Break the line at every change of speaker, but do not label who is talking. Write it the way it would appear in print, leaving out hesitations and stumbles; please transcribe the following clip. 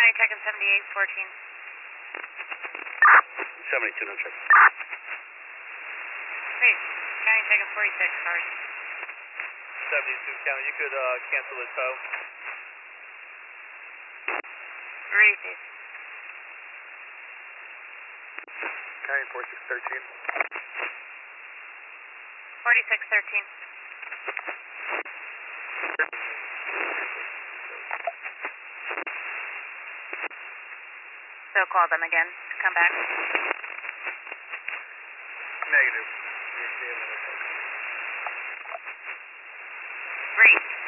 County checking 7814.
72, no check.
Wait, County checking 46, sorry.
72 County, you could cancel the tow.
Receive.
County 4613.
4613. So call them again to come back.
Negative.
Great.